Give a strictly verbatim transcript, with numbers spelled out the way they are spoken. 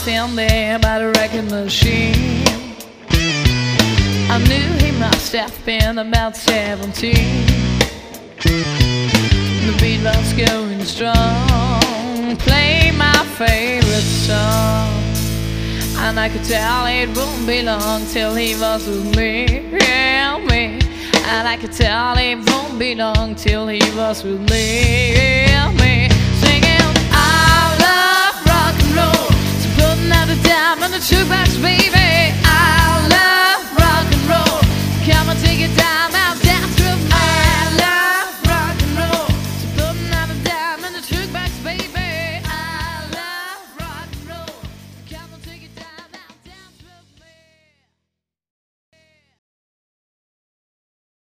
standing there by the wrecking machine. I knew he must have been about seventeen. The beat was going strong, play my favorite song, and I could tell it wouldn't be long till he was with me, yeah, me. And I could tell it won't be long till he was with me.